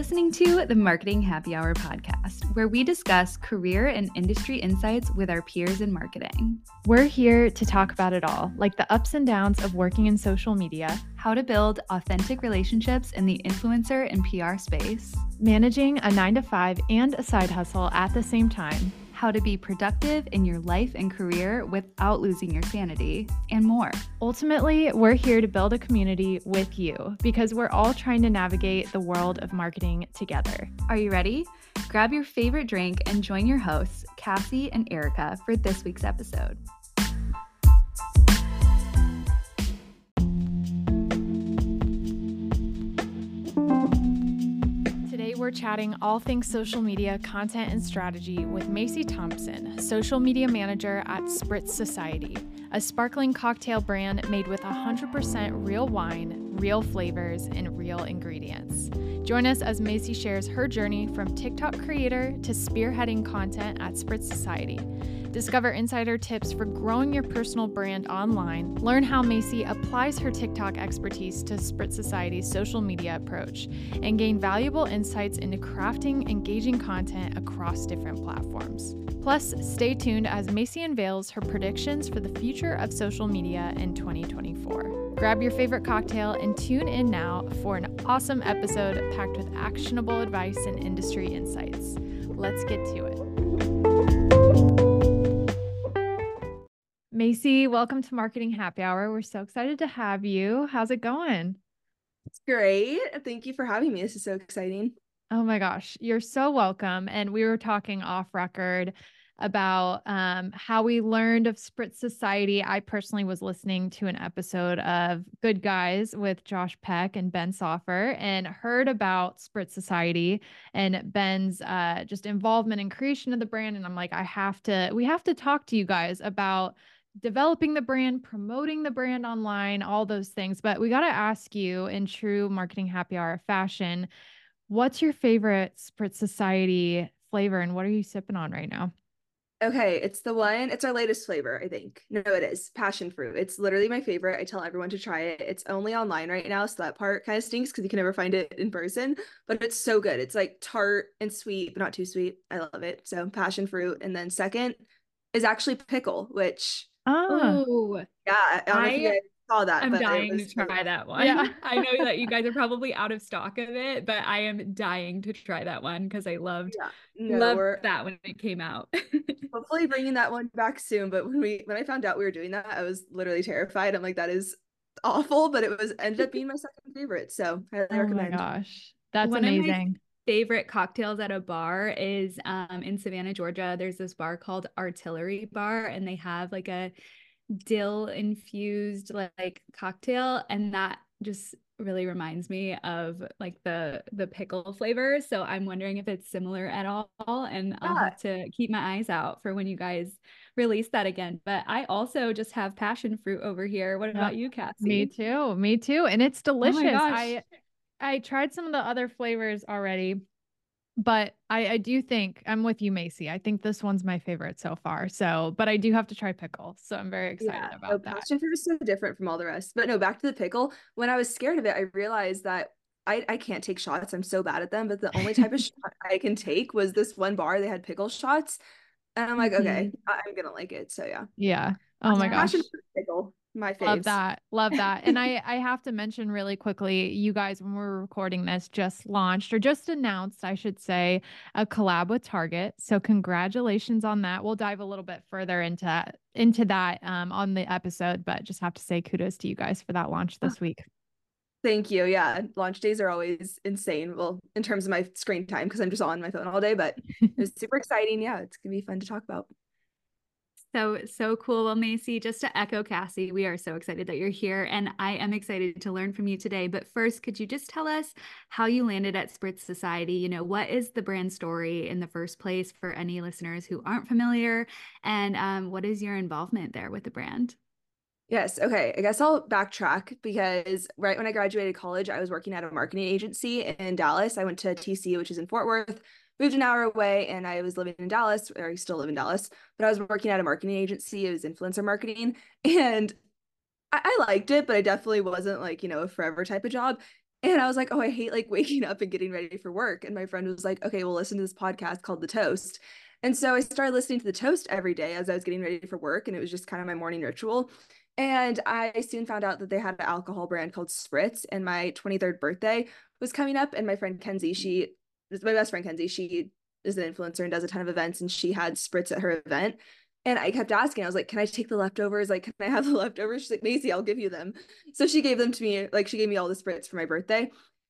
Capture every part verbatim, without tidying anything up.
listening to the Marketing Happy Hour podcast, where we discuss career and industry insights with our peers in marketing. We're here to talk about it all, like the ups and downs of working in social media, how to build authentic relationships in the influencer and P R space, managing a nine to five and a side hustle at the same time, how to be productive in your life and career without losing your sanity, and more. Ultimately, we're here to build a community with you because we're all trying to navigate the world of marketing together. Are you ready? Grab your favorite drink and join your hosts, Cassie and Erica, for this week's episode. We're chatting all things social media content and strategy with Macy Thompson, social media manager at Spritz Society, a sparkling cocktail brand made with one hundred percent real wine, real flavors, and real ingredients. Join us as Macy shares her journey from TikTok creator to spearheading content at Spritz Society. Discover insider tips for growing your personal brand online. Learn how Macy applies her TikTok expertise to Spritz Society's social media approach, and gain valuable insights into crafting engaging content across different platforms. Plus, stay tuned as Macy unveils her predictions for the future of social media in twenty twenty-four. Grab your favorite cocktail and tune in now for an awesome episode packed with actionable advice and industry insights. Let's get to it. Macy, welcome to Marketing Happy Hour. We're so excited to have you. How's it going? It's great. Thank you for having me. This is so exciting. Oh my gosh, you're so welcome. And we were talking off record about um, how we learned of Spritz Society. I personally was listening to an episode of Good Guys with Josh Peck and Ben Soffer and heard about Spritz Society and Ben's uh, just involvement and creation of the brand. And I'm like, I have to, we have to talk to you guys about developing the brand, promoting the brand online, all those things. But we got to ask you in true Marketing Happy Hour fashion, what's your favorite Spritz Society flavor and what are you sipping on right now? Okay, it's the one, it's our latest flavor, I think. No, it is passion fruit. It's literally my favorite. I tell everyone to try it. It's only online right now, so that part kind of stinks because you can never find it in person, but it's so good. It's like tart and sweet, but not too sweet. I love it. So passion fruit. And then second is actually pickle, which Oh, yeah, I don't know if you guys saw that. I'm but dying was, to try that one. Yeah. I know that you guys are probably out of stock of it, but I am dying to try that one because I loved, yeah, no, loved we're, that when it came out. Hopefully bringing that one back soon. But when we when I found out we were doing that, I was literally terrified. I'm like, that is awful, but it was ended up being my second favorite. So I highly oh recommend. my gosh, that's one amazing. Of my favorite cocktails at a bar is um in Savannah, Georgia. There's this bar called Artillery Bar, and they have like a dill infused like cocktail, and that just really reminds me of like the the pickle flavor. So I'm wondering if it's similar at all, and I'll Yeah. have to keep my eyes out for when you guys release that again. But I also just have passion fruit over here. What about you, Cassie? Me too. Me too. And it's delicious. Oh my gosh. I I tried some of the other flavors already, but I, I do think I'm with you, Macy. I think this one's my favorite so far. So, but I do have to try pickle. So I'm very excited Yeah, about no, that. passion fruit is so different from all the rest. But no, back to the pickle. When I was scared of it, I realized that I, I can't take shots. I'm so bad at them. But the only type of shot I can take was this one bar. They had pickle shots. And I'm like, Mhm. okay, I- I'm going to like it. So yeah. Yeah. Oh my gosh. Passion fruit pickle, my faves. Love that. Love that. And I, I have to mention really quickly, you guys, when we're recording this, just launched or just announced, I should say, a collab with Target. So congratulations on that. We'll dive a little bit further into, into that um, on the episode, but just have to say kudos to you guys for that launch this week. Thank you. Yeah. Launch days are always insane. Well, in terms of my screen time, because I'm just on my phone all day, but it was super exciting. Yeah. It's going to be fun to talk about. So, so cool. Well, Macy, just to echo Cassie, we are so excited that you're here, and I am excited to learn from you today. But first, could you just tell us how you landed at Spritz Society? You know, what is the brand story in the first place for any listeners who aren't familiar? And um, what is your involvement there with the brand? Yes. Okay. I guess I'll backtrack because right when I graduated college, I was working at a marketing agency in Dallas. I went to T C, which is in Fort Worth, moved an hour away, and I was living in Dallas, or I still live in Dallas, but I was working at a marketing agency. It was influencer marketing, and I, I liked it, but I definitely wasn't like, you know, a forever type of job. And I was like, oh, I hate like waking up and getting ready for work. And my friend was like, okay, well, listen to this podcast called The Toast. And so I started listening to The Toast every day as I was getting ready for work. And it was just kind of my morning ritual. And I soon found out that they had an alcohol brand called Spritz. And my twenty-third birthday was coming up. And my friend Kenzie, she is my best friend, Kenzie. She is an influencer and does a ton of events. And she had Spritz at her event. And I kept asking, I was like, can I take the leftovers? Like, can I have the leftovers? She's like, Macy, I'll give you them. So she gave them to me. Like, she gave me all the Spritz for my birthday.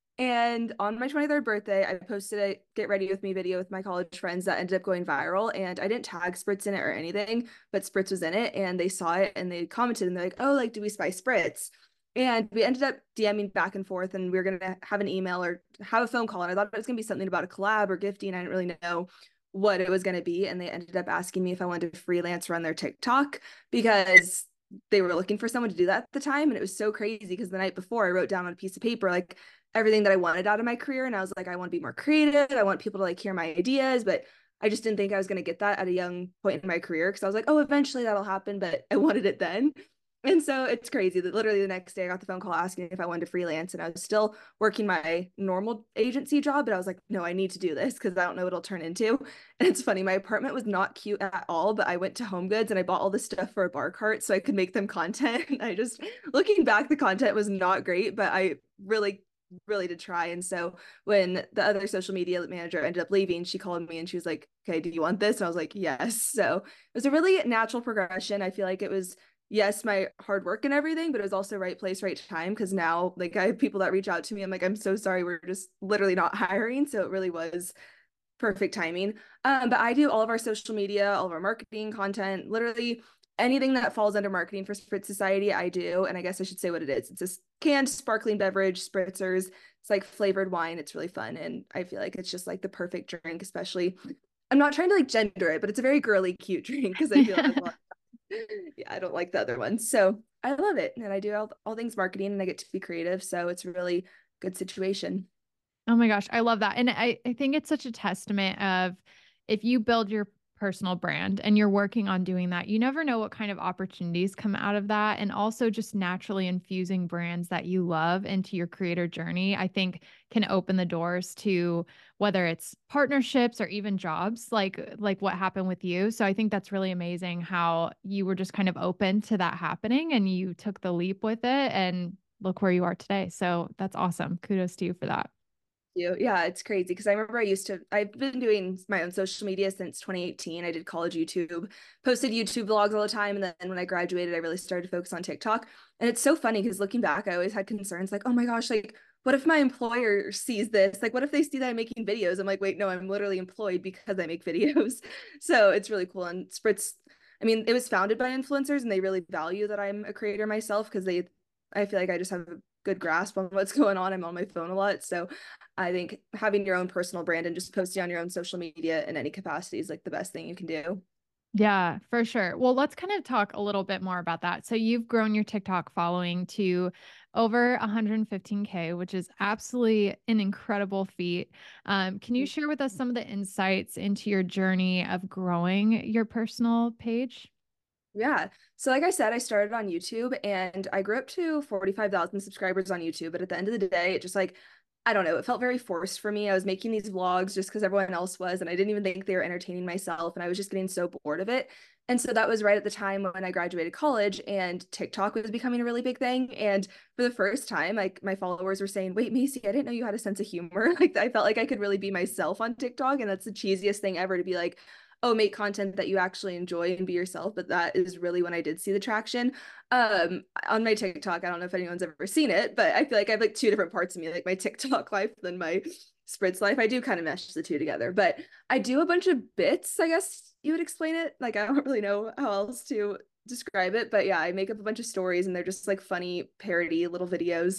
And on my twenty-third birthday, I posted a get ready with me video with my college friends that ended up going viral. And I didn't tag Spritz in it or anything, but Spritz was in it. And they saw it and they commented and they're like, oh, like, do we spice Spritz? And we ended up DMing back and forth, and we were going to have an email or have a phone call. And I thought it was going to be something about a collab or gifting. I didn't really know what it was going to be. And they ended up asking me if I wanted to freelance run their TikTok because they were looking for someone to do that at the time. And it was so crazy because the night before I wrote down on a piece of paper, like everything that I wanted out of my career. And I was like, I want to be more creative. I want people to like hear my ideas, but I just didn't think I was going to get that at a young point in my career. Cause I was like, oh, eventually that'll happen, but I wanted it then. And so it's crazy that literally the next day I got the phone call asking if I wanted to freelance, and I was still working my normal agency job, but I was like, no, I need to do this because I don't know what it'll turn into. And it's funny, my apartment was not cute at all, but I went to Home Goods and I bought all this stuff for a bar cart so I could make them content. And I just, looking back, the content was not great, but I really really did try. And so when the other social media manager ended up leaving, she called me and she was like, okay, do you want this? And I was like, yes. So it was a really natural progression. I feel like it was, yes, my hard work and everything, but it was also right place, right time. Cause now like I have people that reach out to me. I'm like, I'm so sorry. We're just literally not hiring. So it really was perfect timing. Um, but I do all of our social media, all of our marketing content, literally anything that falls under marketing for Spritz Society, I do. And I guess I should say what it is. It's a canned sparkling beverage, spritzers. It's like flavored wine. It's really fun. And I feel like it's just like the perfect drink, especially, I'm not trying to like gender it, but it's a very girly, cute drink because I feel like a lot yeah, I don't like the other ones. So I love it. And I do all, all things marketing and I get to be creative. So it's a really good situation. Oh my gosh, I love that. And I, I think it's such a testament of if you build your personal brand and you're working on doing that, you never know what kind of opportunities come out of that. And also just naturally infusing brands that you love into your creator journey, I think can open the doors to whether it's partnerships or even jobs, like, like what happened with you. So I think that's really amazing how you were just kind of open to that happening and you took the leap with it and look where you are today. So that's awesome. Kudos to you for that. You. Yeah, it's crazy because I remember I used to, I've been doing my own social media since twenty eighteen. I did college YouTube, posted YouTube vlogs all the time. And then when I graduated, I really started to focus on TikTok. And it's so funny because looking back, I always had concerns like, oh my gosh, like, what if my employer sees this? Like, what if they see that I'm making videos? I'm like, wait, no, I'm literally employed because I make videos. So it's really cool. And Spritz, I mean, it was founded by influencers and they really value that I'm a creator myself because they, I feel like I just have a good grasp on what's going on. I'm on my phone a lot. So I think having your own personal brand and just posting on your own social media in any capacity is like the best thing you can do. Yeah, for sure. Well, let's kind of talk a little bit more about that. So you've grown your TikTok following to over one hundred fifteen K, which is absolutely an incredible feat. Um, can you share with us some of the insights into your journey of growing your personal page? Yeah. So like I said, I started on YouTube and I grew up to forty-five thousand subscribers on YouTube. But at the end of the day, it just like, I don't know, it felt very forced for me. I was making these vlogs just because everyone else was, and I didn't even think they were entertaining myself. And I was just getting so bored of it. And so that was right at the time when I graduated college and TikTok was becoming a really big thing. And for the first time, like my followers were saying, wait, Macy, I didn't know you had a sense of humor. Like I felt like I could really be myself on TikTok. And that's the cheesiest thing ever to be like, oh, make content that you actually enjoy and be yourself. But that is really when I did see the traction. Um, on my TikTok, I don't know if anyone's ever seen it, but I feel like I have like two different parts of me, like my TikTok life than my Spritz life. I do kind of mesh the two together, but I do a bunch of bits, I guess you would explain it. Like, I don't really know how else to describe it, but yeah, I make up a bunch of stories and they're just like funny parody little videos.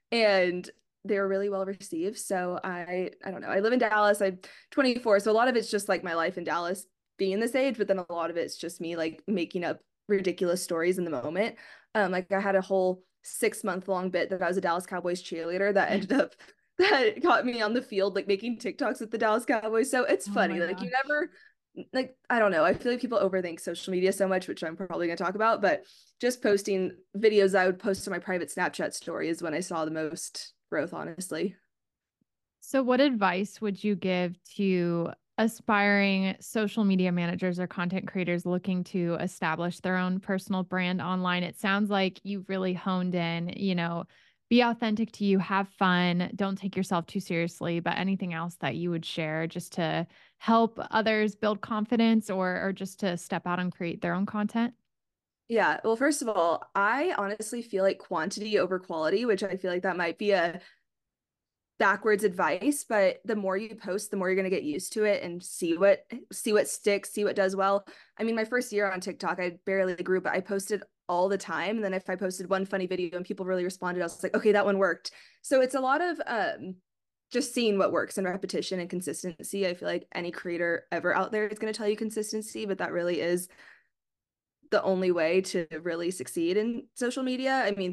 And they were really well received. So I, I don't know. I live in Dallas. I'm twenty-four. So a lot of it's just like my life in Dallas being this age, but then a lot of it's just me like making up ridiculous stories in the moment. Um, like I had a whole six month long bit that I was a Dallas Cowboys cheerleader that ended up, that got me on the field, like making TikToks with the Dallas Cowboys. So it's Oh funny. my Like you gosh. never, like, I don't know. I feel like people overthink social media so much, which I'm probably going to talk about, but just posting videos I would post to my private Snapchat story is when I saw the most growth, honestly. So what advice would you give to aspiring social media managers or content creators looking to establish their own personal brand online? It sounds like you've really honed in, you know, be authentic to you, have fun, don't take yourself too seriously, but anything else that you would share just to help others build confidence or or just to step out and create their own content? Yeah, well, first of all, I honestly feel like quantity over quality, which I feel like that might be a backwards advice, but the more you post, the more you're going to get used to it and see what see what sticks, see what does well. I mean, my first year on TikTok, I barely grew, but I posted all the time. And then if I posted one funny video and people really responded, I was like, okay, that one worked. So it's a lot of um just seeing what works and repetition and consistency. I feel like any creator ever out there is going to tell you consistency, but that really is the only way to really succeed in social media. I mean,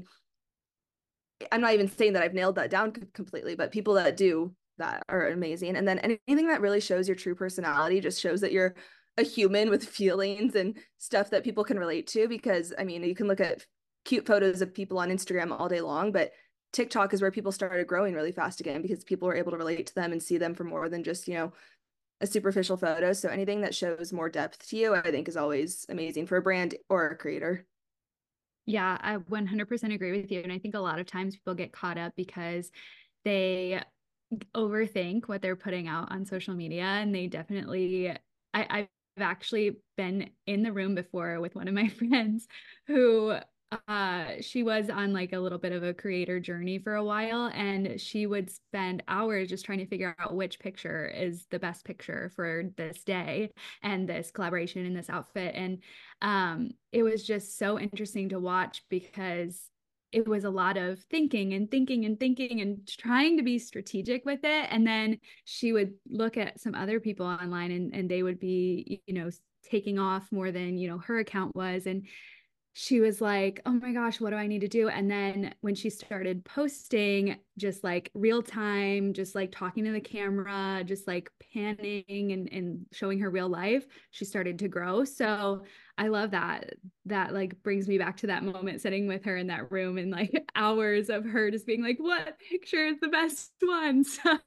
I'm not even saying that I've nailed that down completely, but people that do that are amazing. And then anything that really shows your true personality just shows that you're a human with feelings and stuff that people can relate to. Because I mean, you can look at cute photos of people on Instagram all day long, but TikTok is where people started growing really fast again because people were able to relate to them and see them for more than just, you know, a superficial photo. So anything that shows more depth to you, I think is always amazing for a brand or a creator. Yeah, I one hundred percent agree with you. And I think a lot of times people get caught up because they overthink what they're putting out on social media. And they definitely, I, I've actually been in the room before with one of my friends who uh she was on like a little bit of a creator journey for a while, and she would spend hours just trying to figure out which picture is the best picture for this day and this collaboration in this outfit. And um it was just so interesting to watch because it was a lot of thinking and thinking and thinking and trying to be strategic with it. And then she would look at some other people online, and, and they would be, you know, taking off more than, you know, her account was. And she was like, oh my gosh, what do I need to do? And then when she started posting just like real time, just like talking to the camera, just like panning and, and showing her real life, she started to grow. So I love that. That like brings me back to that moment sitting with her in that room and like hours of her just being like, what picture is the best one? So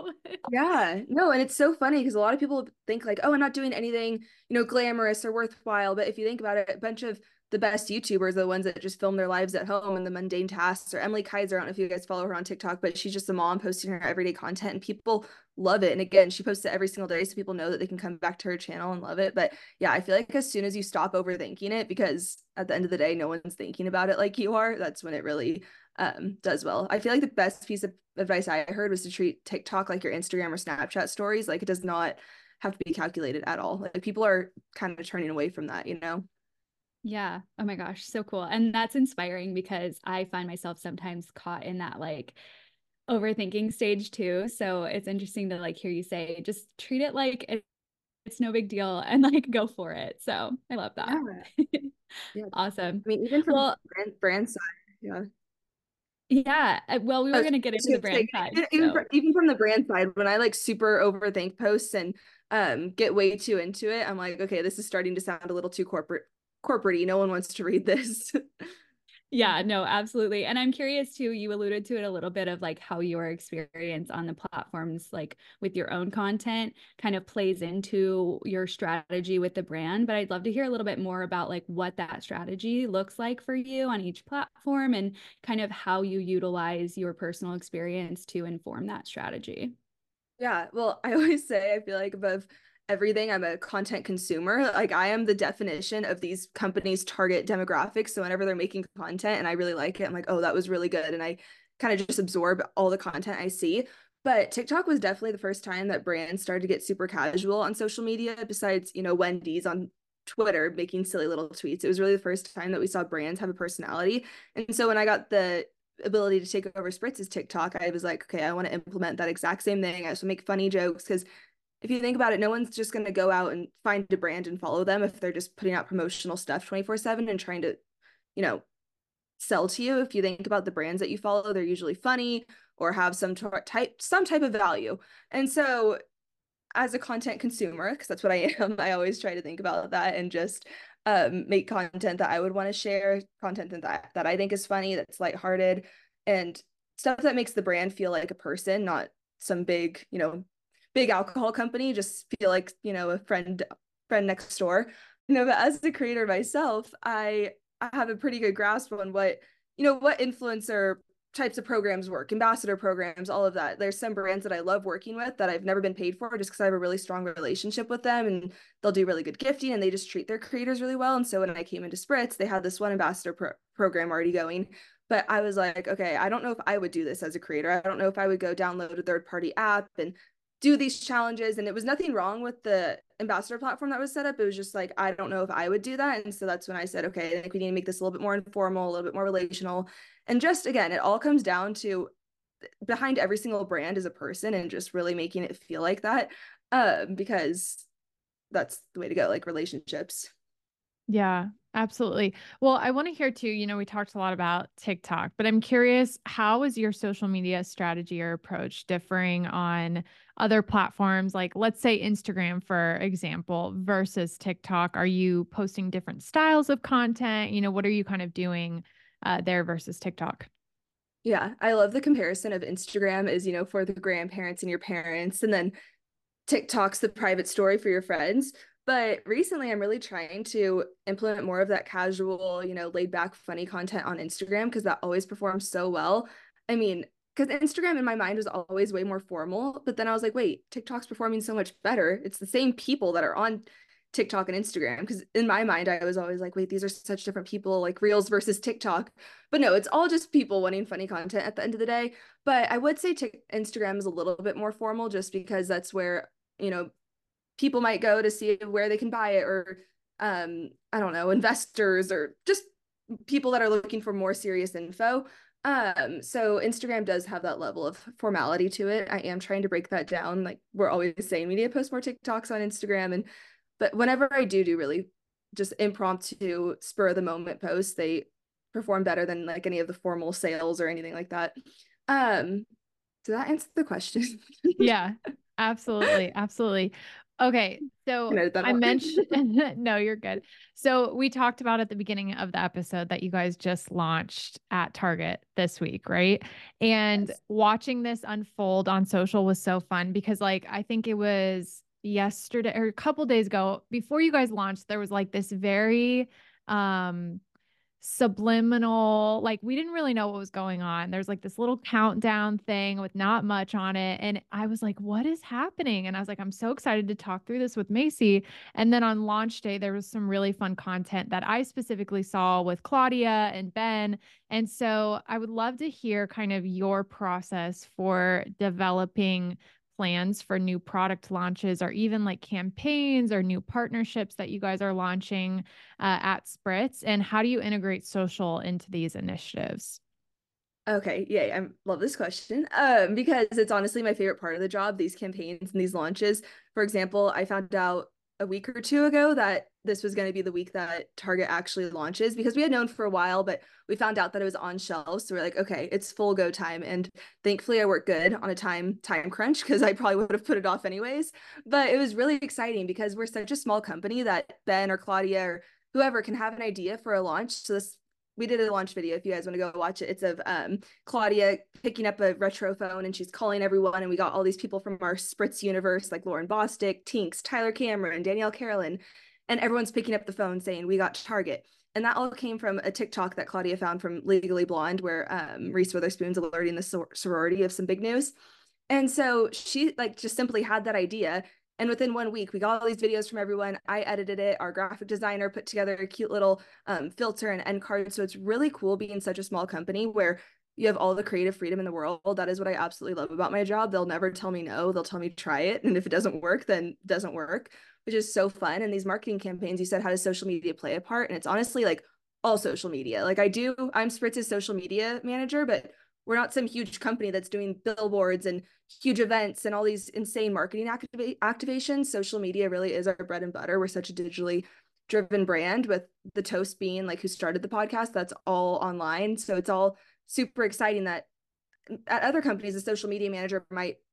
Yeah, no, and it's so funny because a lot of people think like, oh, I'm not doing anything, you know, glamorous or worthwhile. But if you think about it, a bunch of the best YouTubers are the ones that just film their lives at home and the mundane tasks. Or Emily Kaiser, I don't know if you guys follow her on TikTok, but she's just a mom posting her everyday content and people love it. And again, she posts it every single day so people know that they can come back to her channel and love it. But yeah, I feel like as soon as you stop overthinking it, because at the end of the day, no one's thinking about it like you are, that's when it really um does well. I feel like the best piece of advice I heard was to treat TikTok like your Instagram or Snapchat stories. Like it does not have to be calculated at all. Like people are kind of turning away from that, you know? yeah. Oh my gosh, so cool. And that's inspiring because I find myself sometimes caught in that like overthinking stage too. So it's interesting to like hear you say, just treat it like it, it's no big deal and like go for it. So I love that. Yeah. Yeah. Awesome. I mean, even from Well, brand, brand side, yeah. yeah. uh, Well, we I were was going to get just into the gonna say, brand side. even, even, So fr- even from the brand side, when I like super overthink posts and um get way too into it, I'm like, okay, this is starting to sound a little too corporate corporate-y. No one wants to read this. yeah, no, absolutely. And I'm curious too, you alluded to it a little bit of like how your experience on the platforms, like with your own content, kind of plays into your strategy with the brand. But I'd love to hear a little bit more about like what that strategy looks like for you on each platform and kind of how you utilize your personal experience to inform that strategy. Yeah, well, I always say I feel like above everything, I'm a content consumer. Like I am the definition of these companies' target demographics. So whenever they're making content and I really like it, I'm like, oh, that was really good. And I kind of just absorb all the content I see. But TikTok was definitely the first time that brands started to get super casual on social media, besides, you know, Wendy's on Twitter making silly little tweets. It was really the first time that we saw brands have a personality. And so when I got the ability to take over Spritz's TikTok, I was like, okay, I want to implement that exact same thing. I also make funny jokes because if you think about it, no one's just going to go out and find a brand and follow them if they're just putting out promotional stuff twenty-four seven and trying to, you know, sell to you. If you think about the brands that you follow, they're usually funny or have some type some type of value. And so as a content consumer, because that's what I am, I always try to think about that and just um, make content that I would want to share, content that that I think is funny, that's lighthearted, and stuff that makes the brand feel like a person, not some big, you know, big alcohol company, just feel like, you know, a friend friend next door. You know, but as a creator myself, I I have a pretty good grasp on what, you know, what influencer types of programs work, ambassador programs, all of that. There's some brands that I love working with that I've never been paid for just because I have a really strong relationship with them, and they'll do really good gifting and they just treat their creators really well. And so when I came into Spritz, they had this one ambassador pro- program already going. But I was like, okay, I don't know if I would do this as a creator. I don't know if I would go download a third-party app and do these challenges. And it was nothing wrong with the ambassador platform that was set up. It was just like, I don't know if I would do that. And so that's when I said, okay, I think we need to make this a little bit more informal, a little bit more relational. And just, again, it all comes down to behind every single brand is a person, and just really making it feel like that, uh, because that's the way to go, like relationships. Yeah, absolutely. Well, I want to hear too, you know, we talked a lot about TikTok, but I'm curious, how is your social media strategy or approach differing on other platforms? Like, let's say Instagram, for example, versus TikTok. Are you posting different styles of content? You know, what are you kind of doing uh, there versus TikTok? Yeah, I love the comparison of Instagram is, you know, for the grandparents and your parents, and then TikTok's the private story for your friends. But recently, I'm really trying to implement more of that casual, you know, laid back, funny content on Instagram, because that always performs so well. I mean, because Instagram in my mind was always way more formal. But then I was like, wait, TikTok's performing so much better. It's the same people that are on TikTok and Instagram. Because in my mind, I was always like, wait, these are such different people, like Reels versus TikTok. But no, it's all just people wanting funny content at the end of the day. But I would say t- Instagram is a little bit more formal, just because that's where, you know, people might go to see where they can buy it, or um I don't know, investors or just people that are looking for more serious info. Um so Instagram does have that level of formality to it. I am trying to break that down. Like, we're always saying we need to post more TikToks on Instagram, and but whenever I do do really just impromptu spur of the moment posts, they perform better than like any of the formal sales or anything like that. Um did that answer the question? Yeah, absolutely. Absolutely. Okay. So Can edit that I out. mentioned, no, you're good. So we talked about at the beginning of the episode that you guys just launched at Target this week, right? And Yes. watching this unfold on social was so fun because, like, I think it was yesterday or a couple days ago before you guys launched, there was like this very, um, subliminal, like we didn't really know what was going on. There's like this little countdown thing with not much on it. And I was like, what is happening? And I was like, I'm so excited to talk through this with Macy. And then on launch day, there was some really fun content that I specifically saw with Claudia and Ben. And so I would love to hear kind of your process for developing plans for new product launches, or even like campaigns or new partnerships that you guys are launching uh, at Spritz, and how do you integrate social into these initiatives? Okay, yay. I love this question. Um, because it's honestly my favorite part of the job, these campaigns and these launches. For example, I found out a week or two ago that this was going to be the week that Target actually launches, because we had known for a while, but we found out that it was on shelves. So we're like, okay, it's full go time. And thankfully I worked good on a time time crunch, because I probably would have put it off anyways. But it was really exciting because we're such a small company that Ben or Claudia or whoever can have an idea for a launch. So this we did a launch video if you guys want to go watch it. It's of um, Claudia picking up a retro phone and she's calling everyone. And we got all these people from our Spritz universe, like Lauren Bostic, Tinks, Tyler Cameron, Danielle Carolyn. And everyone's picking up the phone saying, we got Target. And that all came from a TikTok that Claudia found from Legally Blonde, where um, Reese Witherspoon's alerting the sor- sorority of some big news. And so she like just simply had that idea. And within one week, we got all these videos from everyone. I edited it. Our graphic designer put together a cute little um, filter and end card. So it's really cool being such a small company where you have all the creative freedom in the world. That is what I absolutely love about my job. They'll never tell me no. They'll tell me try it. And if it doesn't work, then it doesn't work, which is so fun. And these marketing campaigns, you said, how does social media play a part? And it's honestly like all social media. Like I do, I'm Spritz's social media manager, but we're not some huge company that's doing billboards and huge events and all these insane marketing activa- activations. Social media really is our bread and butter. We're such a digitally driven brand, with the Toast being like who started the podcast. That's all online. So it's all super exciting that at other companies, a social media manager might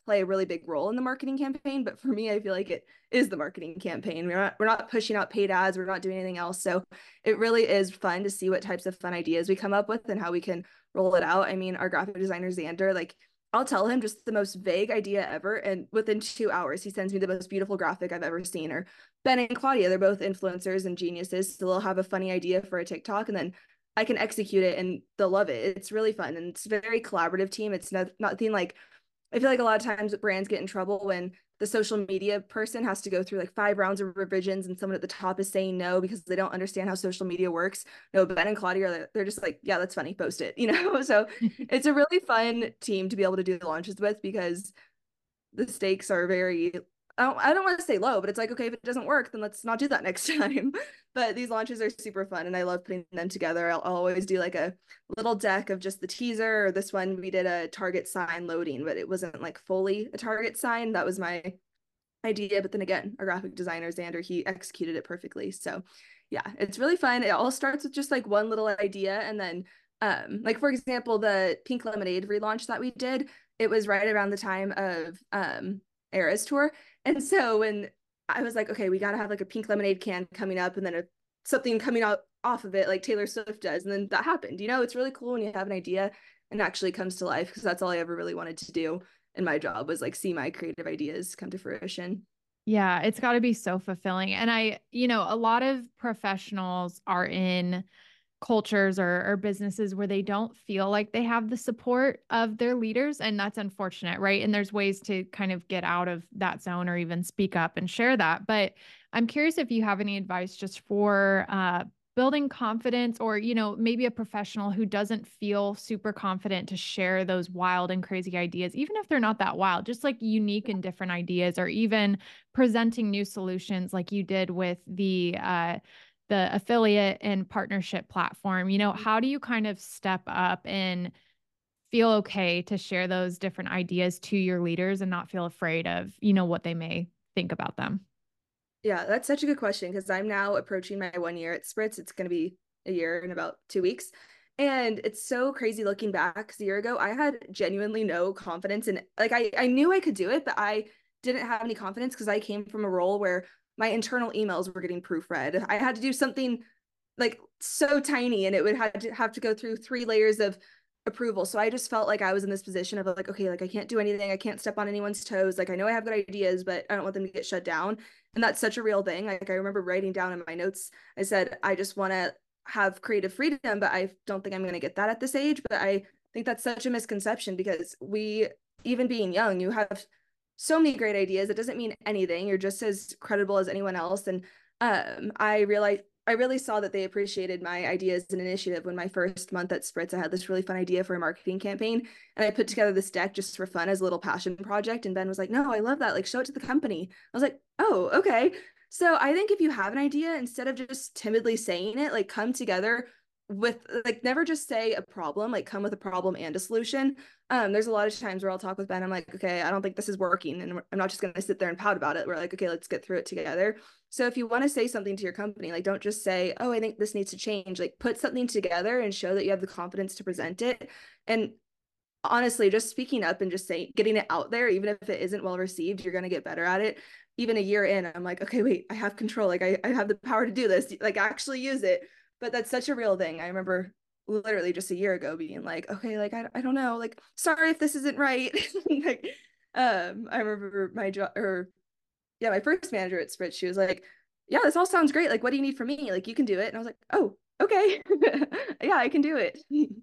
play a really big role in the marketing campaign, but for me, I feel like it is the marketing campaign. We're not we're not pushing out paid ads, we're not doing anything else. So it really is fun to see what types of fun ideas we come up with and how we can roll it out. I mean, our graphic designer Xander, like I'll tell him just the most vague idea ever, and within two hours, he sends me the most beautiful graphic I've ever seen. Or Ben and Claudia, they're both influencers and geniuses, so they'll have a funny idea for a TikTok, and then I can execute it, and they'll love it. It's really fun, and it's a very collaborative team. It's not nothing like, I feel like a lot of times brands get in trouble when the social media person has to go through like five rounds of revisions and someone at the top is saying no because they don't understand how social media works. No, Ben and Claudia, are, they're just like, yeah, that's funny, post it, you know? So it's a really fun team to be able to do the launches with because the stakes are very, I don't, I don't want to say low, but it's like, okay, if it doesn't work, then let's not do that next time. But these launches are super fun and I love putting them together. I'll, I'll always do like a little deck of just the teaser. Or this one, we did a Target sign loading, but it wasn't like fully a Target sign. That was my idea. But then again, our graphic designer, Xander, he executed it perfectly. So yeah, it's really fun. It all starts with just like one little idea. And then um, like, for example, the Pink Lemonade relaunch that we did, it was right around the time of um, Eras Tour. And so when I was like, okay, we got to have like a pink lemonade can coming up and then a, something coming out off of it like Taylor Swift does. And then that happened. You know, it's really cool when you have an idea and it actually comes to life, because that's all I ever really wanted to do in my job was like see my creative ideas come to fruition. Yeah, it's got to be so fulfilling. And I, you know, a lot of professionals are in cultures or, or businesses where they don't feel like they have the support of their leaders. And that's unfortunate, right? And there's ways to kind of get out of that zone or even speak up and share that. But I'm curious if you have any advice just for uh, building confidence, or, you know, maybe a professional who doesn't feel super confident to share those wild and crazy ideas, even if they're not that wild, just like unique and different ideas, or even presenting new solutions like you did with the, uh, the affiliate and partnership platform. You know, how do you kind of step up and feel okay to share those different ideas to your leaders and not feel afraid of, you know, what they may think about them? Yeah, that's such a good question, because I'm now approaching my one year at Spritz. It's going to be a year in about two weeks. And it's so crazy looking back, because a year ago, I had genuinely no confidence in, like, I, I knew I could do it, but I didn't have any confidence because I came from a role where my internal emails were getting proofread. I had to do something like so tiny and it would have to have to go through three layers of approval. So I just felt like I was in this position of like, okay, like I can't do anything. I can't step on anyone's toes. Like I know I have good ideas, but I don't want them to get shut down. And that's such a real thing. Like I remember writing down in my notes, I said, I just want to have creative freedom, but I don't think I'm going to get that at this age. But I think that's such a misconception, because we, even being young, you have so many great ideas. It doesn't mean anything. You're just as credible as anyone else. And um, I realized I really saw that they appreciated my ideas and initiative when my first month at Spritz, I had this really fun idea for a marketing campaign. And I put together this deck just for fun as a little passion project. And Ben was like, no, I love that. Like, show it to the company. I was like, oh, okay. So I think if you have an idea, instead of just timidly saying it, like come together with, like, never just say a problem, like come with a problem and a solution. Um, there's a lot of times where I'll talk with Ben. I'm like, okay, I don't think this is working. And I'm not just going to sit there and pout about it. We're like, okay, let's get through it together. So if you want to say something to your company, like, don't just say, oh, I think this needs to change, like put something together and show that you have the confidence to present it. And honestly, just speaking up and just saying, getting it out there, even if it isn't well received, you're going to get better at it. Even a year in, I'm like, okay, wait, I have control. Like I, I have the power to do this, like actually use it. But that's such a real thing. I remember literally just a year ago being like, okay, like, I, I don't know, like, sorry if this isn't right. Like, um, I remember my job, or yeah, my first manager at Spritz, she was like, yeah, this all sounds great. Like, what do you need from me? Like, you can do it. And I was like, oh, okay. Yeah, I can do it.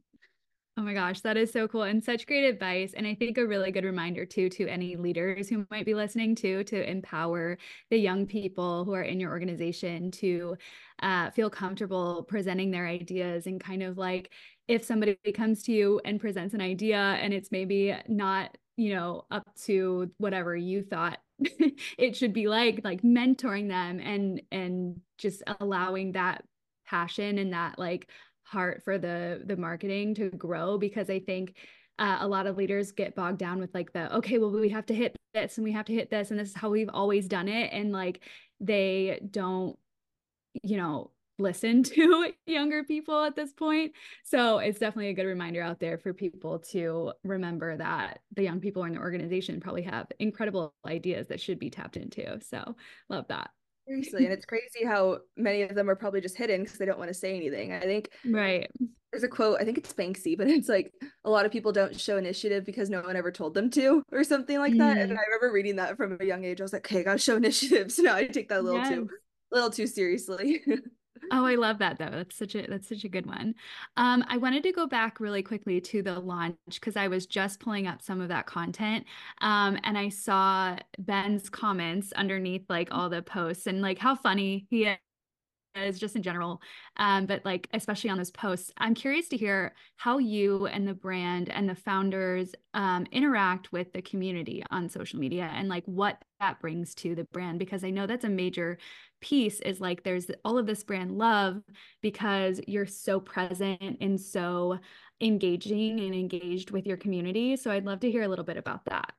Oh my gosh, that is so cool and such great advice. And I think a really good reminder too, to any leaders who might be listening to, to empower the young people who are in your organization to uh, feel comfortable presenting their ideas, and kind of like, if somebody comes to you and presents an idea and it's maybe not, you know, up to whatever you thought it should be, like, like mentoring them and, and just allowing that passion and that like heart for the the marketing to grow. Because I think uh, a lot of leaders get bogged down with like the, okay, well, we have to hit this and we have to hit this and this is how we've always done it, and like they don't, you know, listen to younger people at this point. So it's definitely a good reminder out there for people to remember that the young people in the organization probably have incredible ideas that should be tapped into. So love that. Seriously. And it's crazy how many of them are probably just hidden because they don't want to say anything. I think right. There's a quote, I think it's Banksy, but it's like a lot of people don't show initiative because no one ever told them to, or something like that. Mm. And I remember reading that from a young age. I was like, okay, I gotta show initiative. So now I take that a little Yes. too, a little too seriously. Oh, I love that though. That's such a that's such a good one. Um, I wanted to go back really quickly to the launch because I was just pulling up some of that content. Um, and I saw Ben's comments underneath like all the posts and like how funny he is just in general. Um, but like especially on those posts. I'm curious to hear how you and the brand and the founders um interact with the community on social media and like what that brings to the brand, because I know that's a major piece is like there's all of this brand love because you're so present and so engaging and engaged with your community. So I'd love to hear a little bit about that.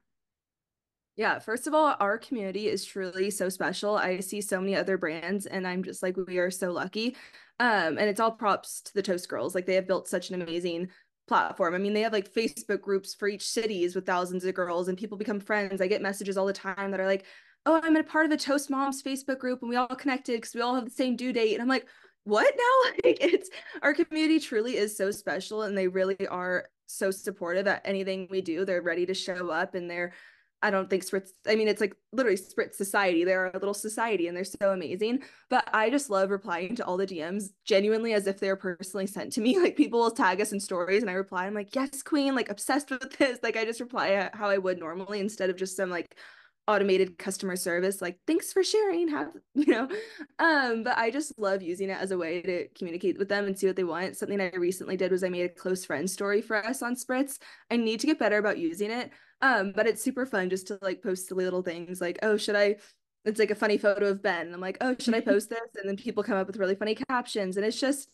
Yeah, first of all, our community is truly so special. I see so many other brands and I'm just like, we are so lucky. Um, and it's all props to the Toast Girls. Like they have built such an amazing platform. I mean, they have like Facebook groups for each cities with thousands of girls and people become friends. I get messages all the time that are like, oh, I'm a part of a Toast Moms Facebook group and we all connected because we all have the same due date. And I'm like, what now? Like it's our community truly is so special and they really are so supportive at anything we do. They're ready to show up and they're I don't think Spritz, I mean, it's like literally Spritz Society. They're a little society and they're so amazing. But I just love replying to all the D Ms genuinely as if they're personally sent to me. Like people will tag us in stories and I reply. I'm like, yes, queen, like obsessed with this. Like I just reply how I would normally instead of just some like automated customer service. Like, thanks for sharing. Have, you know, um, but I just love using it as a way to communicate with them and see what they want. Something I recently did was I made a close friend story for us on Spritz. I need to get better about using it. Um, but it's super fun just to like post silly little things like, oh, should I, it's like a funny photo of Ben. And I'm like, oh, should I post this? And then people come up with really funny captions. And it's just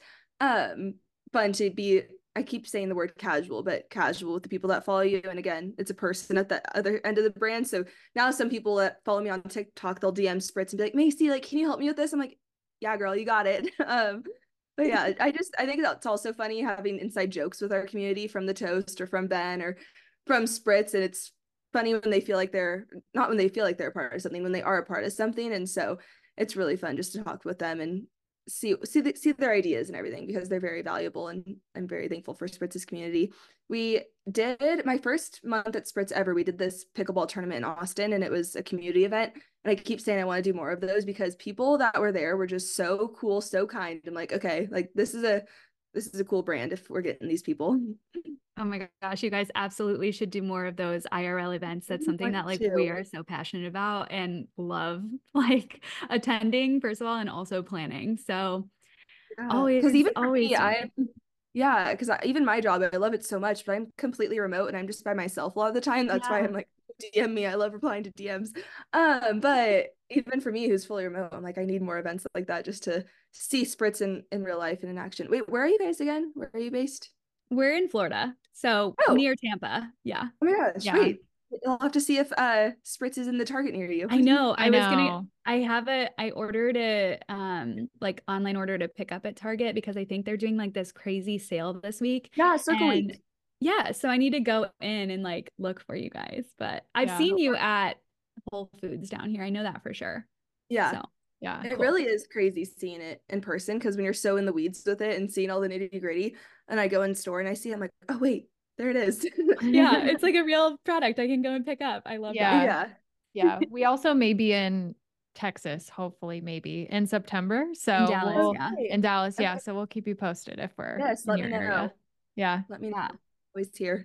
um fun to be, I keep saying the word casual, but casual with the people that follow you. And again, it's a person at the other end of the brand. So now some people that follow me on TikTok, they'll D M Spritz and be like, Macy, like, can you help me with this? I'm like, yeah, girl, you got it. um, but yeah, I just, I think that's also funny having inside jokes with our community from the Toast or from Ben or from Spritz. And it's funny when they feel like they're, not when they feel like they're a part of something, when they are a part of something. And so it's really fun just to talk with them and see see the, see their ideas and everything because they're very valuable and I'm very thankful for Spritz's community. We did my first month at Spritz ever. We did this pickleball tournament in Austin and it was a community event. And I keep saying I want to do more of those because people that were there were just so cool, so kind. I'm like, okay, like this is a this is a cool brand if we're getting these people. Oh my gosh, you guys absolutely should do more of those I R L events. That's something that like we are so passionate about and love like attending first of all and also planning. So yeah. always because even for always me, I yeah, because even my job, I love it so much, but I'm completely remote and I'm just by myself a lot of the time. That's yeah. why I'm like, D M me. I love replying to D Ms. Um, but even for me, who's fully remote, I'm like, I need more events like that just to see Spritz in, in real life and in action. Wait, where are you guys again? Where are you based? We're in Florida, so oh. near Tampa. Yeah. Oh my gosh, yeah. Sweet. I'll have to see if uh Spritz is in the Target near you. I know. I, I was know. gonna I have a I ordered a um like online order to pick up at Target because I think they're doing like this crazy sale this week. Yeah, Circle and, Week. Yeah, so I need to go in and like look for you guys. But I've yeah. seen you at Whole Foods down here. I know that for sure. Yeah. So yeah. It cool. really is crazy seeing it in person because when you're so in the weeds with it and seeing all the nitty gritty, and I go in store and I see, it, I'm like, oh wait, there it is. Yeah, it's like a real product I can go and pick up. I love yeah. that. Yeah. Yeah. We also may be in Texas, hopefully, maybe in September. So in Dallas, we'll, yeah. In Dallas, yeah. Okay. So we'll keep you posted if we're yes, in let your me know. area. Yeah. Let me know. Yeah. Always here.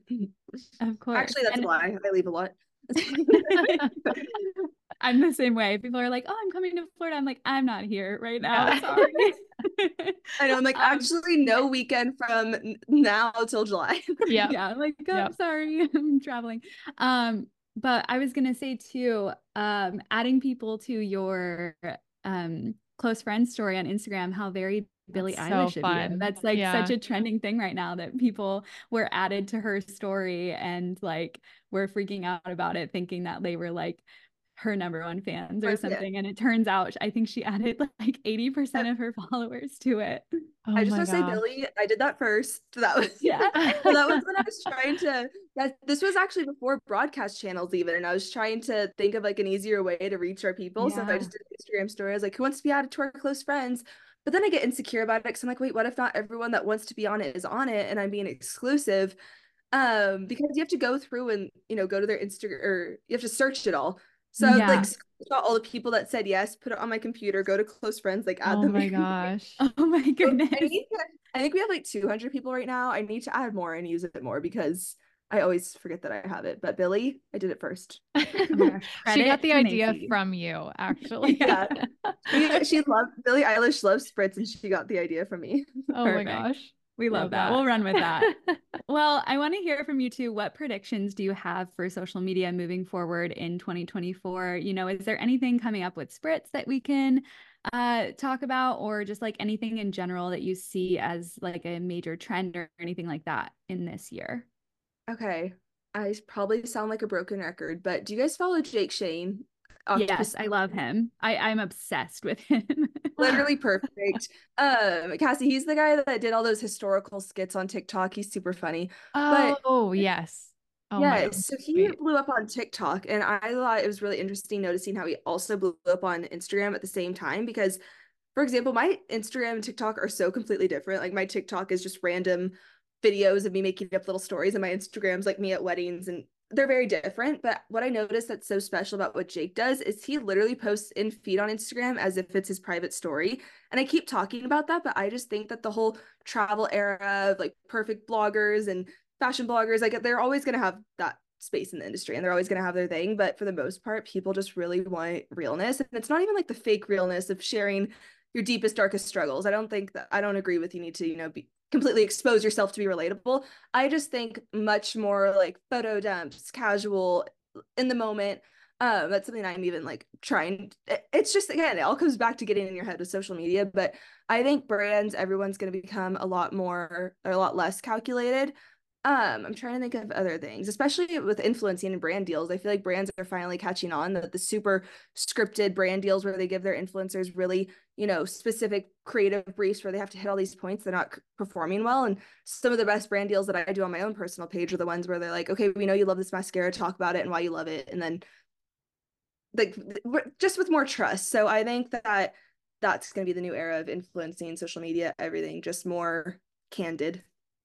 Of course. Actually, that's and- a lie. I leave a lot. I'm the same way. People are like, oh, I'm coming to Florida. I'm like, I'm not here right now. Yeah. Sorry. I know. I'm like, Um, actually, no weekend from now till July. Yeah. Yeah. I'm like, oh, Yep. sorry. I'm traveling. Um, but I was gonna say too, um, adding people to your um close friend story on Instagram, how very Billie That's so Eilish of you. fun. That's like Yeah. such a trending thing right now that people were added to her story and like were freaking out about it, thinking that they were like her number one fans or Yeah. something. And it turns out I think she added like eighty percent of her followers to it. Oh I just my want to say, gosh. Billy, I did that first. So that was Yeah. well, that was when I was trying to that this was actually before broadcast channels even, and I was trying to think of like an easier way to reach our people. So I Yeah. just did an Instagram story. I was like, who wants to be added to our close friends? But then I get insecure about it because I'm like, wait, what if not everyone that wants to be on it is on it and I'm being exclusive? Um, because you have to go through and, you know, go to their Instagram, or you have to search it all. So I would, Yeah. like, screenshot all the people that said yes, put it on my computer, go to close friends, like add Oh them. my gosh. Oh my goodness. I need to, I think we have like two hundred people right now. I need to add more and use it more because I always forget that I have it. But Billy, I did it first. Oh my gosh, She got credit the to idea Macy. from you, actually. Yeah. She, she loved Billie Eilish loves spritz, and she got the idea from me. Oh my Perfect. gosh. We love, Love that. that. We'll run with that. Well, I want to hear from you too. What predictions do you have for social media moving forward in twenty twenty-four? You know, is there anything coming up with Spritz that we can uh, talk about, or just like anything in general that you see as like a major trend or anything like that in this year? Okay. I probably sound like a broken record, but do you guys follow Jake Shane? Yes, I love him. I, I'm obsessed with him. Literally perfect. Um, Cassie, he's the guy that did all those historical skits on TikTok. He's super funny. But Oh, yes. Oh my yeah, gosh. so he Sweet. blew up on TikTok, and I thought it was really interesting noticing how he also blew up on Instagram at the same time. Because, for example, my Instagram and TikTok are so completely different. Like, my TikTok is just random videos of me making up little stories, and my Instagram's like me at weddings, and they're very different. But what I noticed that's so special about what Jake does is he literally posts in feed on Instagram as if it's his private story. And I keep talking about that, but I just think that the whole travel era of like perfect bloggers and fashion bloggers, like they're always going to have that space in the industry and they're always going to have their thing. But for the most part, people just really want realness. And it's not even like the fake realness of sharing your deepest, darkest struggles. I don't think that I don't agree with you need to, you know, be completely expose yourself to be relatable. I just think much more like photo dumps, casual, in the moment. Um, that's something I'm even like trying. It's just, again, it all comes back to getting in your head with social media. But I think brands, everyone's going to become a lot more or a lot less calculated. Um, I'm trying to think of other things, especially with influencing and brand deals. I feel like brands are finally catching on that the super scripted brand deals where they give their influencers really, you know, specific creative briefs where they have to hit all these points, they're not performing well. And some of the best brand deals that I do on my own personal page are the ones where they're like, okay, we know you love this mascara, talk about it and why you love it. And then like just with more trust. So I think that that's going to be the new era of influencing social media, everything just more candid.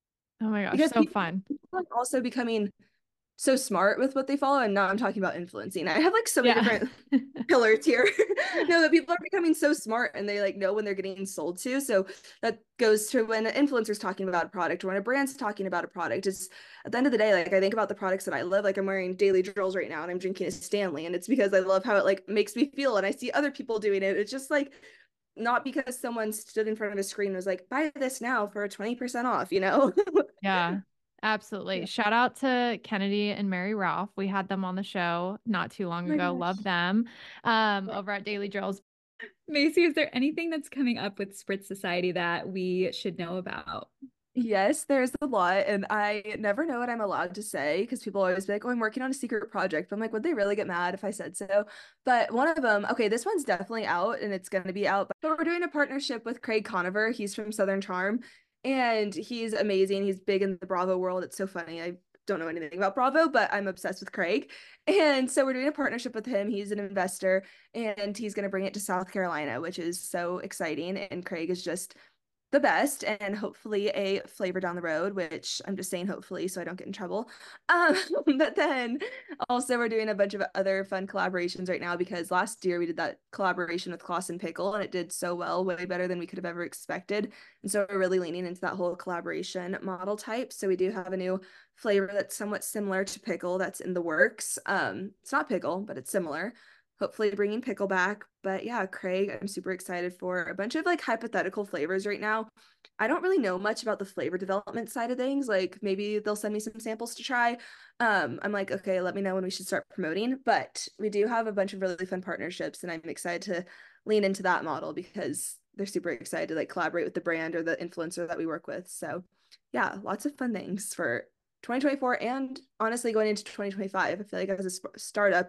Oh my gosh, Because so people, fun. people are also becoming so smart with what they follow. And now I'm talking about influencing. I have like so many Yeah. different pillars here. No, that people are becoming so smart and they like know when they're getting sold to. So that goes to when an influencer's talking about a product or when a brand's talking about a product. It's at the end of the day, like I think about the products that I love. Like I'm wearing Daily Drills right now and I'm drinking a Stanley, and it's because I love how it like makes me feel and I see other people doing it. It's just like not because someone stood in front of a screen and was like, buy this now for twenty percent off, you know? Yeah, absolutely. Yeah. Shout out to Kennedy and Mary Ralph. We had them on the show not too long Oh my ago. gosh. Love them. Um, over at Daily Drills. Macy, is there anything that's coming up with Spritz Society that we should know about? Yes, there's a lot, and I never know what I'm allowed to say because people always be like, "Oh, I'm working on a secret project." But I'm like, would they really get mad if I said so? But one of them, okay, this one's definitely out, and it's gonna be out. But we're doing a partnership with Craig Conover. He's from Southern Charm, and he's amazing. He's big in the Bravo world. It's so funny. I don't know anything about Bravo, but I'm obsessed with Craig. And so we're doing a partnership with him. He's an investor, and he's gonna bring it to South Carolina, which is so exciting. And Craig is just the best, and hopefully a flavor down the road, which I'm just saying hopefully so I don't get in trouble. Um, but then also we're doing a bunch of other fun collaborations right now because last year we did that collaboration with Claus and Pickle and it did so well, way better than we could have ever expected. And so we're really leaning into that whole collaboration model type. So we do have a new flavor that's somewhat similar to Pickle that's in the works. Um, it's not Pickle, but it's similar. Hopefully bringing Pickle back. But yeah, Craig, I'm super excited for a bunch of like hypothetical flavors right now. I don't really know much about the flavor development side of things. Like maybe they'll send me some samples to try. Um, I'm like, okay, let me know when we should start promoting. But we do have a bunch of really fun partnerships and I'm excited to lean into that model because they're super excited to like collaborate with the brand or the influencer that we work with. So yeah, lots of fun things for twenty twenty-four and honestly going into twenty twenty-five. I feel like as a sp- startup,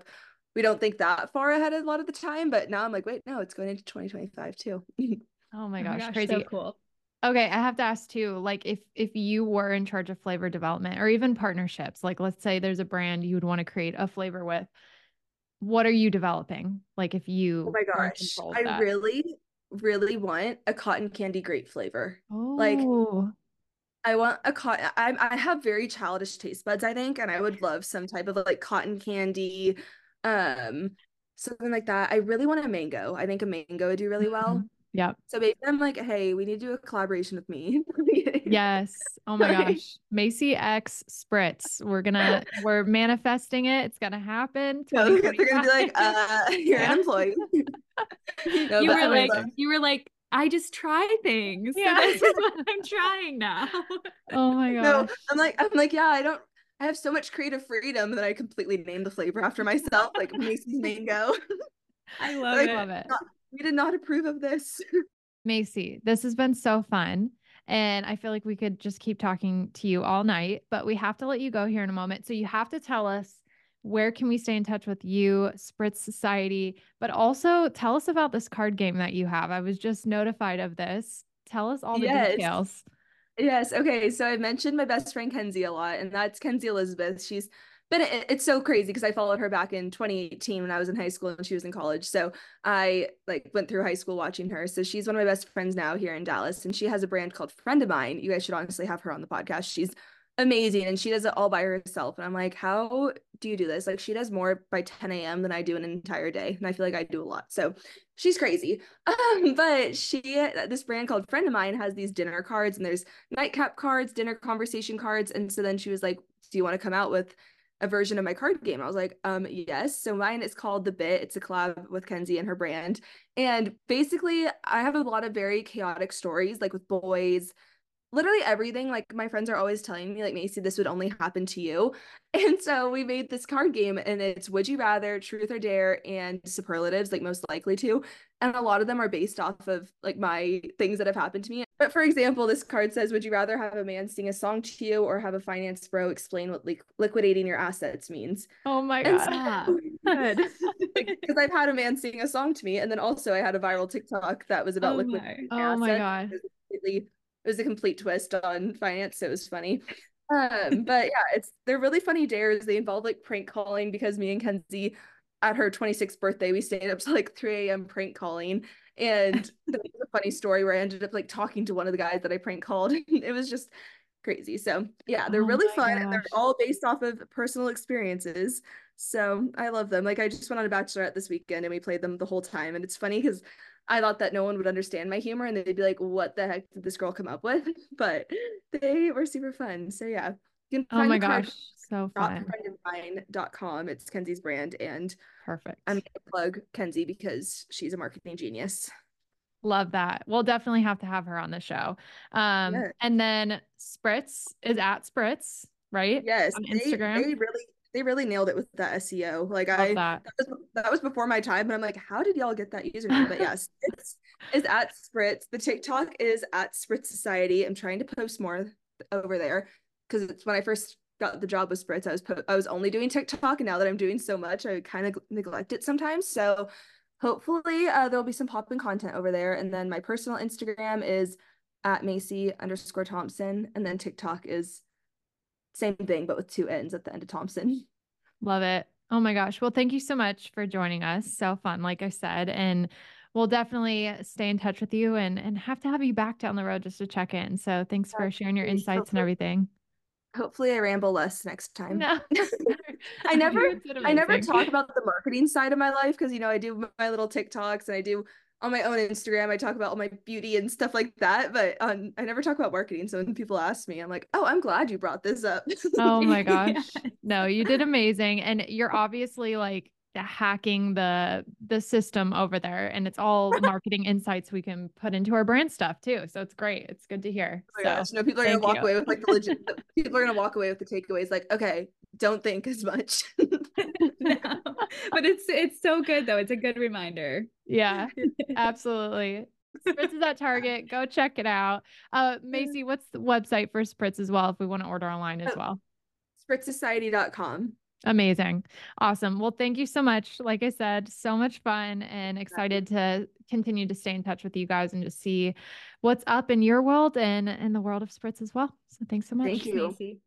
we don't think that far ahead a lot of the time, but now I'm like, wait, no, it's going into twenty twenty-five too. Oh my Oh gosh, my gosh, crazy. so cool. Okay, I have to ask too, like if if you were in charge of flavor development or even partnerships, like let's say there's a brand you would want to create a flavor with, what are you developing? Like if Oh you my were in gosh. control I of that. really, really want a cotton candy grape flavor. Like Oh, I want a cotton, I I have very childish taste buds, I think, and I would love some type of like cotton candy, um, something like that. I really want a mango. I think a mango would do really well. mhm. Yep. So maybe I'm like, hey, we need to do a collaboration with me. Yes. Oh my Like, gosh. Macy X Spritz. We're gonna, we're manifesting it. It's gonna happen. no, they're gonna be like, twenty twenty-five. uh, you're an Yeah. employee. You, No, you but were I would like, love, Amazing. you were like, I just try things. So Yeah. this is what I'm trying now. Oh my no, gosh. I'm like, I'm like, yeah, I don't, I have so much creative freedom that I completely named the flavor after myself, like Macy's Mango. I love Like, it. Love it. not- we did not approve of this. Macy, this has been so fun. And I feel like we could just keep talking to you all night, but we have to let you go here in a moment. So you have to tell us, where can we stay in touch with you, Spritz Society, but also tell us about this card game that you have. I was just notified of this. Tell us all the Yes. details. Yes. Okay. So I mentioned my best friend Kenzie a lot, and that's Kenzie Elizabeth. She's been, it- it's so crazy because I followed her back in twenty eighteen when I was in high school and she was in college. So I like went through high school watching her. So she's one of my best friends now here in Dallas, and she has a brand called Friend of Mine. You guys should honestly have her on the podcast. She's amazing and she does it all by herself. And I'm like, how do you do this? Like she does more by ten a m than I do in an entire day. And I feel like I do a lot. So she's crazy. Um, but she, this brand called Friend of Mine has these dinner cards and there's nightcap cards, dinner conversation cards. And so then she was like, do you want to come out with a version of my card game? I was like, um, yes. So mine is called The Bit. It's a collab with Kenzie and her brand. And basically, I have a lot of very chaotic stories, like with boys, literally everything. Like my friends are always telling me, like, Macy, this would only happen to you. And so we made this card game and it's would you rather, truth or dare, and superlatives, like most likely to. And a lot of them are based off of like my things that have happened to me. But for example, this card says, would you rather have a man sing a song to you or have a finance bro explain what li- liquidating your assets means? Oh my And God. so, Ah, good. because I've had a man sing a song to me, and then also I had a viral TikTok that was about Oh my. liquidating Oh my assets. God. It was completely, it was a complete twist on finance, so it was funny. Um, but yeah, it's they're really funny dares. They involve like prank calling because me and Kenzie at her twenty-sixth birthday, we stayed up to like three a m prank calling. And there was a funny story where I ended up like talking to one of the guys that I prank called. It was just crazy. So yeah, they're Oh really my fun and they're gosh. all based off of personal experiences. So I love them. Like I just went on a bachelorette this weekend and we played them the whole time. And it's funny because I thought that no one would understand my humor and they'd be like, what the heck did this girl come up with? But they were super fun. So yeah, you can Oh find my the card gosh. So dot fun. friend of mine dot com. It's Kenzie's brand. And Perfect. I'm gonna plug Kenzie because she's a marketing genius. Love that. We'll definitely have to have her on the show. Um, Yeah. and then Spritz is at Spritz, right? Yes, On they Instagram. they really they really nailed it with that S E O. Like Love I that. that was, that was before my time, but I'm like, how did y'all get that username? But yes, it's is at Spritz. The TikTok is at Spritz Society. I'm trying to post more over there because it's when I first got the job with Spritz, I was po- I was only doing TikTok, and now that I'm doing so much, I kind of neglect it sometimes. So hopefully uh, there'll be some popping content over there. And then my personal Instagram is at Macy underscore Thompson, and then TikTok is same thing, but with two N's at the end of Thompson. Love it. Oh my gosh. Well, thank you so much for joining us. So fun, like I said, and we'll definitely stay in touch with you and and have to have you back down the road just to check in. So thanks for sharing your insights and Hopefully, everything. hopefully I ramble less next time. No. I never You did I never amazing. talk about the marketing side of my life because you know I do my little TikToks and I do on my own Instagram I talk about all my beauty and stuff like that, but um, I never talk about marketing. So when people ask me, I'm like, oh, I'm glad you brought this up. Oh my gosh. Yes. No, you did amazing. And you're obviously like hacking the the system over there and it's all marketing insights we can put into our brand stuff too. So it's great. It's good to hear. Oh my So gosh, no, people are gonna thank walk you. away with like the legit. the- people are gonna walk away with the takeaways, like, okay, don't think as much. No. But it's it's so good though. It's a good reminder. Yeah, absolutely. Spritz is at Target. Go check it out. Uh, Macy, what's the website for Spritz as well if we want to order online as well? spritz society dot com. Amazing. Awesome. Well, thank you so much. Like I said, so much fun and excited to continue to stay in touch with you guys and just see what's up in your world and in the world of Spritz as well. So thanks so much. Thank you. Macy.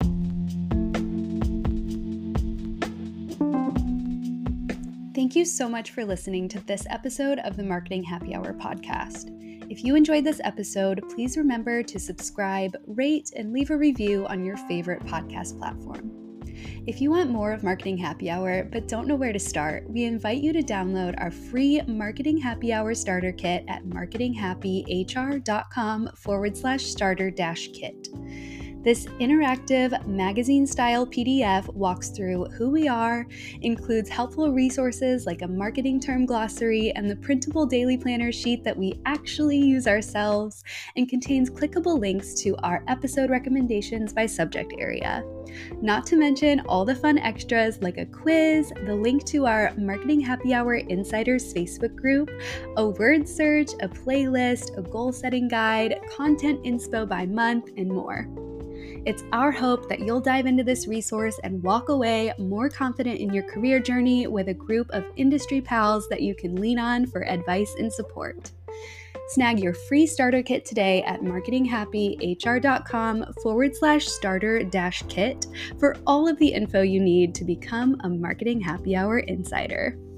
Thank you so much for listening to this episode of the Marketing Happy Hour podcast. If you enjoyed this episode, please remember to subscribe, rate, and leave a review on your favorite podcast platform. If you want more of Marketing Happy Hour but don't know where to start, we invite you to download our free Marketing Happy Hour starter kit at marketinghappyhr.com forward slash starter dash kit. This interactive magazine-style P D F walks through who we are, includes helpful resources like a marketing term glossary and the printable daily planner sheet that we actually use ourselves, and contains clickable links to our episode recommendations by subject area. Not to mention all the fun extras like a quiz, the link to our Marketing Happy Hour Insiders Facebook group, a word search, a playlist, a goal-setting guide, content inspo by month, and more. It's our hope that you'll dive into this resource and walk away more confident in your career journey with a group of industry pals that you can lean on for advice and support. Snag your free starter kit today at marketinghappyhr.com forward slash starter dash kit for all of the info you need to become a Marketing Happy Hour insider.